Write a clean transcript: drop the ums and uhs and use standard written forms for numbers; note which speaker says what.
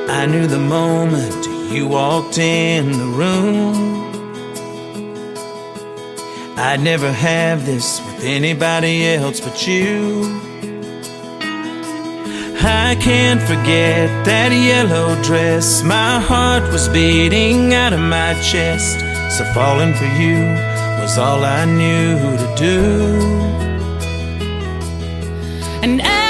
Speaker 1: I knew the moment you walked in the room I'd never have this with anybody else but you. I can't forget that yellow dress. My heart was beating out of my chest. So falling for you was all I knew to do.
Speaker 2: And